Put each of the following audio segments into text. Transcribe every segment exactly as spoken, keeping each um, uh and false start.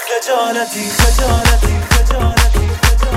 خجالتی خجالتی خجالتی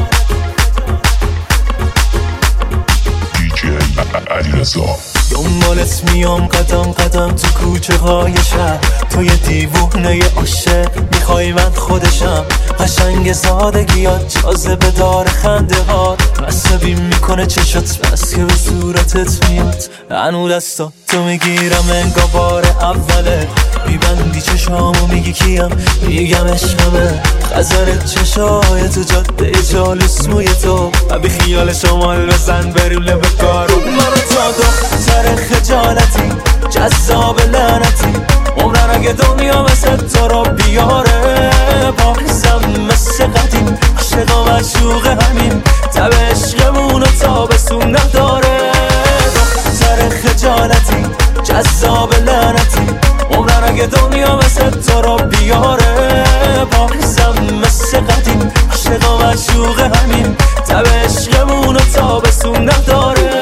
دیجی علیرضا. دنبالت میام قدم قدم تو کوچه های شهر، تو یه دیوونه عاشق میخوای من خودشم. قشنگ سادگیات جاذبه دار خنده هات، عصبی میکنه چشات بس که به صورتت میاد. هنو دستا تو میگیرم انگار بار اوله، میبندی چشامو میگی کیم، میگم عشقمه. خزرت چشای تو جاده جالوس موی تو، بی خیال شمال بزن بریم لب کارو. منو تا دختر خجالتی جذاب لعنتی، عمرن اگه دنیا مثل تو رو بیاره. بازم مثل قدیم عاشق و معشوق همین، تب عشقمون و تابستون نداره. دختر خجالتی جذاب لعنتی، عمرن اگه دنیا مثل تو رو بیاره. بازم مثل قدیم عاشق و معشوق همین، تب عشقمون و تابستون نداره.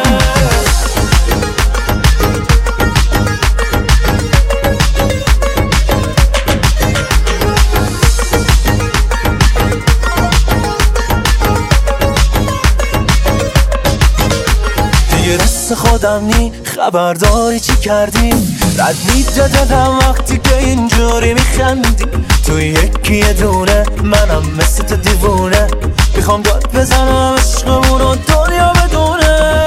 خودم نی خبرداری چی کردی، رد میده دلم وقتی که اینجوری میخندی. تو یکی یه دونه منم مثل تو دیوونه، میخوام داد بزنم عشقمون و دنیا بدونه.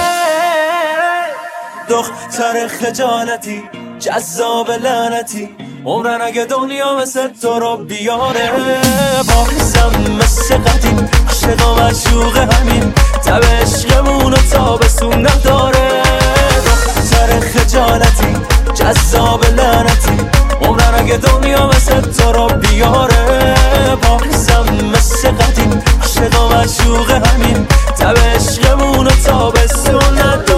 دختر خجالتی جذاب لعنتی، عمرن اگه دنیا مثل تو رو بیاره. بازم مثل قدیم عاشق و معشوق همین، تب عشقمون و تابستون نداره. دختر خجالتی جذاب لعنتی، عمرن اگه دنیا مثل تو رو بیاره. بازم مثل قدیم عاشق و معشوق همین، تب عشقمون و تابستون نداره.